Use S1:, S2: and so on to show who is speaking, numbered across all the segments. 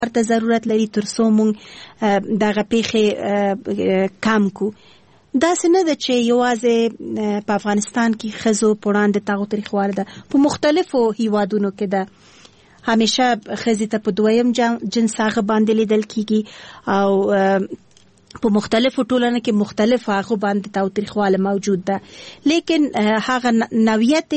S1: ورته ضرورت لري ترڅو موږ دغه پیښې کم کو. داسې نه ده چې یوازې په افغانستان کې ښځو په وړاندې تاغو تریخوالی ده، په مختلفو هیوادونو کې ده. همیشه ښځې ته په دویم جنس هغه باندې لیدل کیږي او په مختلفو ټولنو کې مختلف هغه باندې تاغو تریخوالی موجود ده، لیکن هغه نوعیت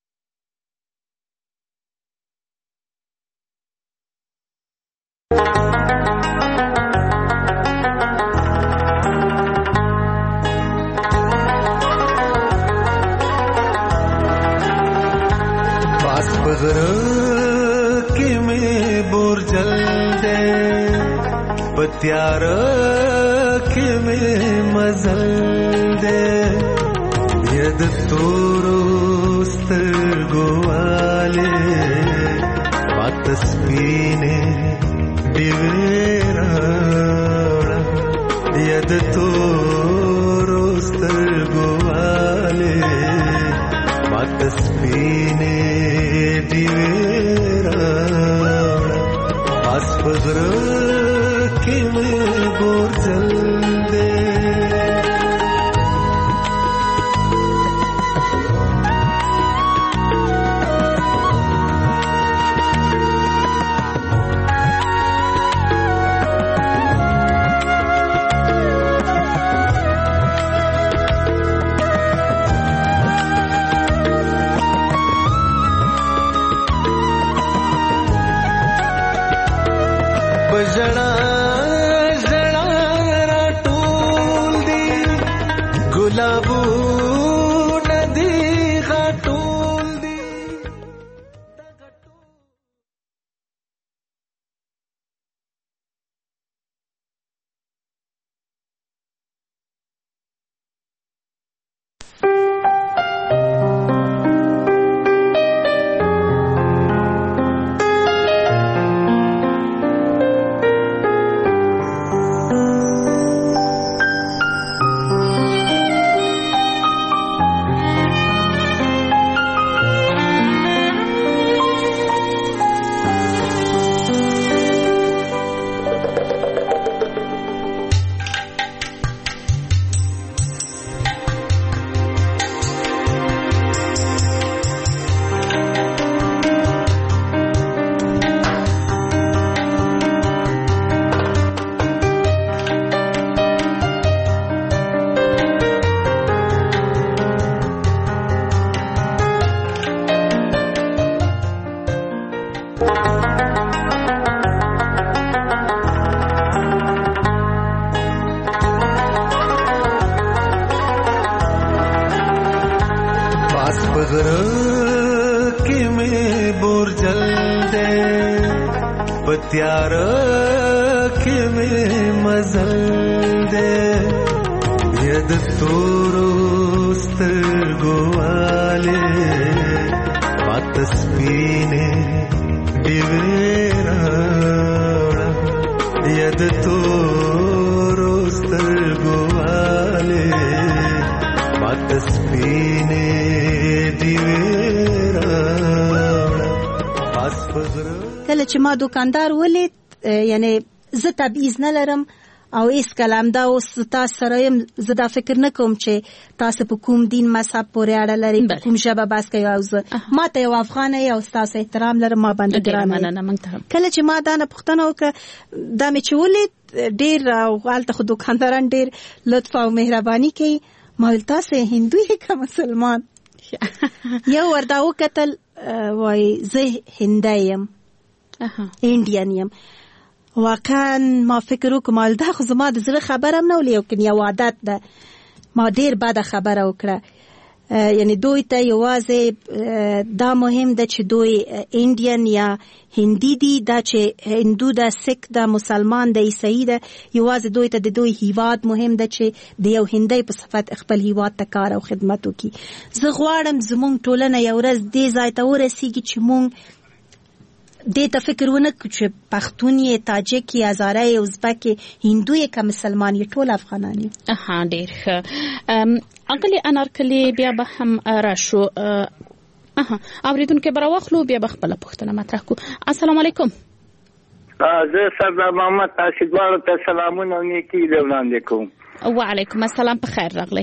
S2: प्यार के में मजल दे यद तोरोस्त गोवाले वातस्पीने दिवेरा यद तोरोस्त गोवाले वातस्पीने दिवेरा आसपगर कि मैं बोर चल दे बजड़ा गुलाबू नदी घाटूल दी। प्यार के में मजल दे यद तोरोस्त गोवाले वातस्पीने दिवेरा यद तोरोस्त गोवाले वातस्पीने दिवेरा आसपगर.
S1: کله چې ما دکاندار ولید، یعنی زه تبعیض نه لرم او هیڅ کلام دا اوس تاسو سره یم، زه دا فکر نه کوم چې تاسو په کوم دین مذهب پورې اړه لري، کوم ژبه بس کوي. او زه ما ته یو افغان او تاسو احترام لرم، ما باندې ګران یم. کله چې ما دا نه پوښتنه وکړه، دا مې چې ولید ډېر او هلته خو دکانداران ډېر لطف او مهرباني کوي. ما ویل تاسو هندو یې که مسلمان؟ یو ورته وکتل، وایي زه هندی یم، انډین یم. واقعا ما فکر وکړم دا خو زما د زړه خبره هم نه و، لیکن یو عادت ده. ما ډېر بده خبره وکړه. یعنی دوی ته یوازې دا مهم ده چې دوی انډین یا هندي دي، دا چې هندو ده، سک ده، مسلمان ده، عیسائی ده، یوازې دوی ته د دوی هیواد مهم ده چې د یو هندی په صفت خپل هیواد ته کار او خدمت وکړي. زه غواړم زمونږ ټولنه یو ورځ دې ځای ته ورسیږي چې مونږ دې ته فکر ونه کړو چې پښتون یې، تاجک یې، هزاره یې، ازبک یې، هندو یې که مسلمان یې، ټول افغانان یې.
S3: ډېر ښه. اغلې انارکلي بیا به هم راشو. اوریدونکو به راواخلو، بیا به خپله پوښتنه مطرح کړو. السلام علیکم.
S4: زه سردار محمد تاسو دواړو ته سلامونه او نیکي وړاندې کوم.
S3: وعلیکم السلام، په خیر راغلی.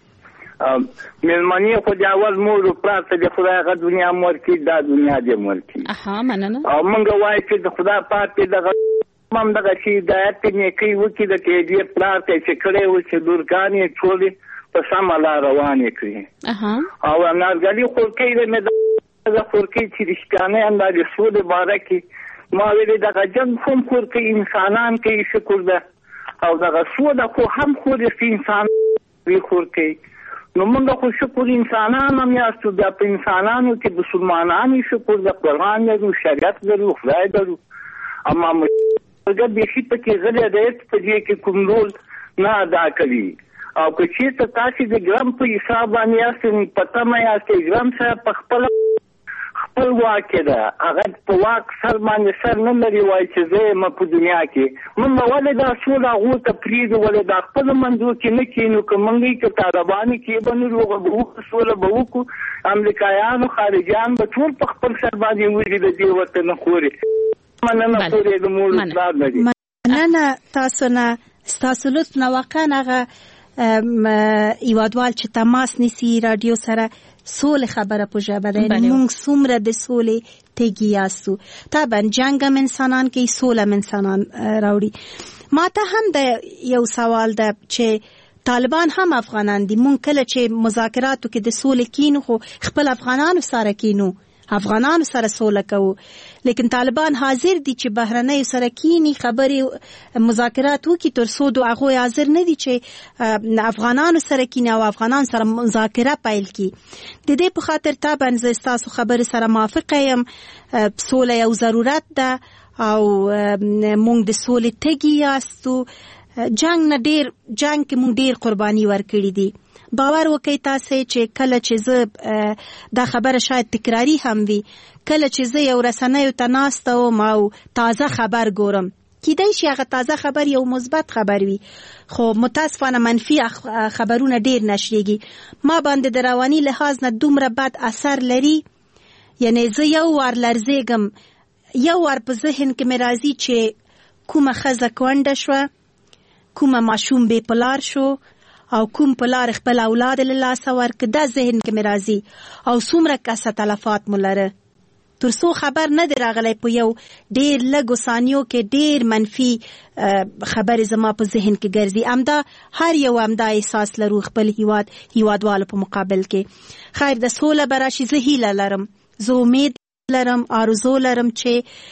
S4: مېلمنې خو د اول مور او پلار ته د خدای هغه دنیا مور کې دا دنیا دې مور کې.
S3: مننه.
S4: او موږ وایو چې د خدای پاک دې دغه هم دغه چې هدایت نیکي وکړي د دې پلار ته چې کړی و چې لورګانې ټولې په سمه لار روانې کړي. او انارګلي خورکۍ د مې د خورکۍ چې رښتیانۍ اندازې سولې باره کې ما ویلې دغه جنګ هم خورکۍ انسانان کوي شکر ده او دغه سوله خو هم خورې انسان وي خورکۍ. نو موږ خو شکر انسانان هم یاستو بیا په انسانانو کې مسلمانان شکر د قرآن لرو شریعت لرو خدای لرو. اما موږ بیخي پکې غلی دی په دې کې کوم رول نه ادا کوي. او که چېرته تاسې د ګرام په حساب باندې یاستئ په تمه یاستئ ګرام صاحب په خپل واک ده هغه په واک سر باندې سر نه لري وایي چې زه یم په دنیا کې. موږ ولې دا سوله هغو ته پرېږدو ولې دا خپلو منځو کې نه کښېنو که موږ که طالبانو کې به نه روغه به وکړو سوله به وکړو امریکایانو خارجیان به ټول په خپل سر باندې وړي د دې وطن خوري. مننه پورې د مور پلار لري.
S1: مننه تاسو نه ستاسو لطف نه واقعا هغه هیوادوال چې تماس نیسي رادیو سره سولې خبره په ژبه ده. موږ څومره د سولې تږي یاستو. طبعا جنګ هم انسانان کوي، سوله هم انسانان راوړي. ما ته هم د یو سوال ده چې طالبان هم افغانان دي. موږ کله چې مذاکراتو کې د سولې کینو خو خپل افغانانو سره کینو، افغانانو سره سوله کوو، لیکن طالبان حاضر دي چې بهرنۍ سره کینی خبرې مذاکرات وکړي تر څو د هغوی حاضر نه دي چې افغانانو سره کینی او افغانان سره مذاکره پیل کړي. د دې په خاطر طبعا زه ستاسو خبرې سره موافقه یم. سوله یو ضرورت ده او موږ د سولې تږي یاستو. جنگ کې موږ ډیر قرباني ورکړي دي. باور وکړئ تاسو چې کله چې زه دا خبره شاید تکراری هم وي، کله چې زه یو رسنیو ته ناسته وم او تازه خبر ګورم، کیدای شي هغه تازه خبر یو مثبت خبر وي خو متاسفانه منفي خبرونه ډیر نشریږي. ما باندې د رواني لحاظ نه دومره بد اثر لري. یعنی زه یو وار لرزېږم، یو وار په ذهن کې مې راځي چې کومه ښځه کونډه شوه، کومه ماشوم بې پلار شو او کوم پلار خپل اولاد له لاسه ورکړ. دا ذهن کې مې راځي او څومره کسه تلفات مو لره. تر څو خبر نه دی راغلی په یو ډیر لږو ثانیو کې ډیر منفي خبرې زما په ذهن کې ګرځي. همدا هر یو همدا احساس لرو خپل هیوادوالو په مقابل کې. خیر د سوله به راشي. زه هیله لرم، زه امید لرم، آرزو لرم چې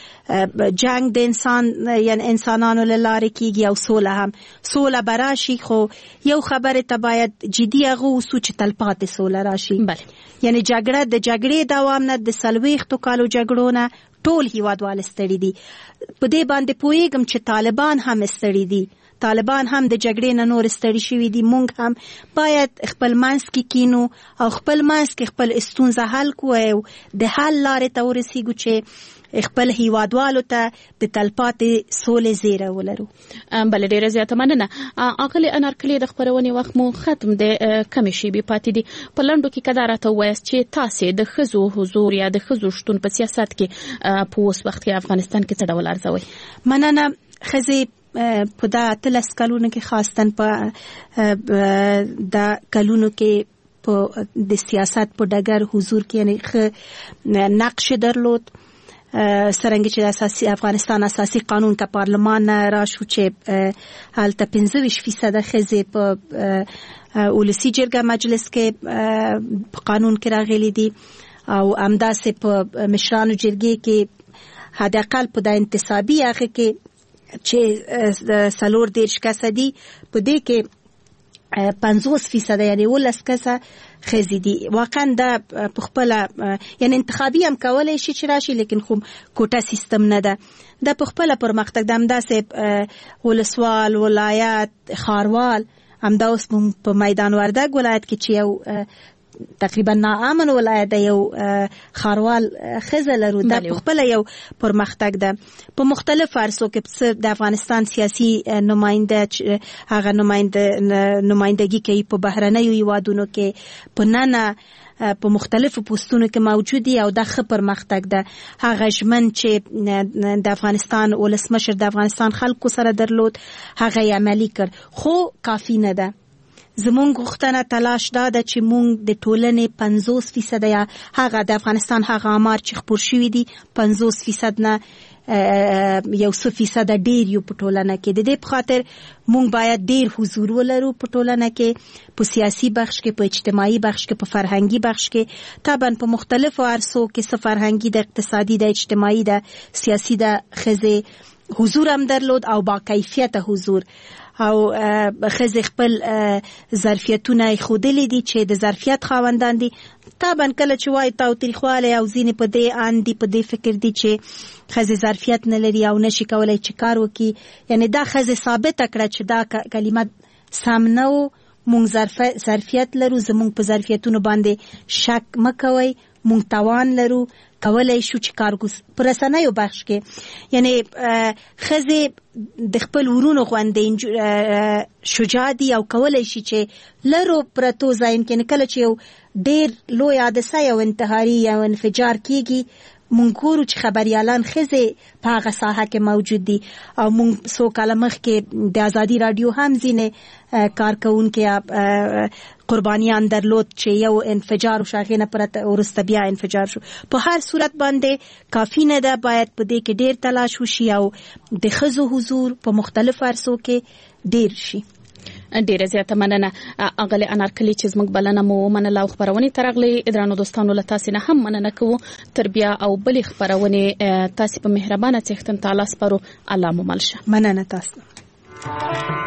S1: جنگ د انسانانو له لارې کیږي او سوله به راشي. خو یو خبره ته باید جدي هغه اوسو چې تلپاتې سوله راشي. یعنی جګړې دوام نه، د 40 کالو جګړو نه ټول هیوادوال ستړي دي. په دې باندې پوهیږم چې طالبان هم ستړي دي. طالبان هم د جګړې نه نور ستړي شوي دي. مونږ هم باید خپل منځ کې کینو او خپل منځ کې خپل ستونزه حل کوو او د حل لارې ته ورسیږو چې خپل هیوادوالو ته د تلپاتې سولې زیری ولرو.
S3: بله ډیره زیاته مننه. اغلې انارکلي د خپرونې وخت مو ختم دی، کمې شیبې پاتې دي. په لنډو کې که دا راته ووایاست چې تاسې د ښځو حضور یا د ښځو شتون په سیاست کې په اوس وخت کې افغانستان کې څه ډول ارزوئ؟
S1: مننه. ښځې په دا 13 کلونو کې خاصتاً په دا کلونو کې په د سیاست په ډګر حضور کې یعنی نقش درلود. سرنګ چې د افغانستان اساسي قانون کا پارلمان را شو چې هلته 25% ښځې په ولسی جرګه مجلس کې په قانون کې راغلي دي او همداسې په مشرانو جرګې کې حد اقل په د انتصابي هغه کې چې 40 کسه دي په دې کې 50% یعنی 10 کسه ښځې دي. واقعا دا په خپل یعنی انتخابي هم کولای شي چې راشي، لیکن خو کوټه سیستم نه ده. دا په خپل پرمختګ د همداسې ولسوال، ولایت، ښاروال، همدا اوس په میدان وردګ ولایت کې چې یو تقریبا ناامن ولایت د یو خاروال خزه لرو د خپل یو پرمختګ ده په مختلف عرصو کې د افغانستان سیاسي نماینده هغه نمایندګي کوي په بهرنیو هیوادونو کې په ننه په مختلفو پوسټونو کې موجود دي او د خبر مختګ ده هغه ژمن چې د افغانستان ولسمشر د افغانستان خلکو سره درلود هغه عملی کړ خو کافی نه ده زمونږ غوښتنه تلاش دا ده چې مونږ د ټولنې 50% یا هغه د افغانستان هغه آمار چې خپور شوي دي 50% نه یو 100% ډیر یو په ټولنه کې د دې په خاطر مونږ باید ډیر حضور ولرو په ټولنه کې په سیاسي بخش کې په اجتماعي بخش کې په فرهنګي بخش کې طبعا په مختلفو عرصو کې څه فرهنګي د اقتصادي د اجتماعي د سیاسي د خزه حضور هم درلود او با کیفیت حضور او خزه خپل ظرفیتونه خودلې دي چې د ظرفیت خاوندان دي طبعا کله چې وای تاوتریخواله او ځینې په دې اندي په دې فکر دي چې خزه ظرفیت نه لري او نشي کولای چې کار وکړي یعنی دا خزه ثابت کړه چې دا کلمه سم نه و مونږ ظرفیت لرو زمونږ په ظرفیتونو باندې شک مکوي مونږ توان لرو کولای شو چې کارګوس پرسنایو بخش کې یعنی خزه د خپل ورونو غوندې شجاع دي او کولای شي چې لرو پرتو ځاین کې کله چې یو ډیر لوی حادثه یا انتحاري یا انفجار کیږي مونږ ګورو چې خبريالان خزه په هغه ساحه کې موجود دي او مونږ سو کاله مخکې د ازادي رادیو هم ځینې کارکونکو قربانیان درلود چې یو انفجار شاغینه پرته ورسته بیا انفجار شو په هر صورت باندې کافی نه ده باید په دې کې ډیر تلاش وشي او د خزو حضور په مختلف عرصو کې ډیر شي
S3: ډیره زیاته مننه اغلی انارکلی چې زموږ بلنه مو منله او خبرونه ترغلي درانو دوستانو له تاسو نه هم مننه کوو تربیه او بل خبرونه تاسو په مهربانه څښتن تعالی سپارو الله مو ملشه
S1: مننه تاسو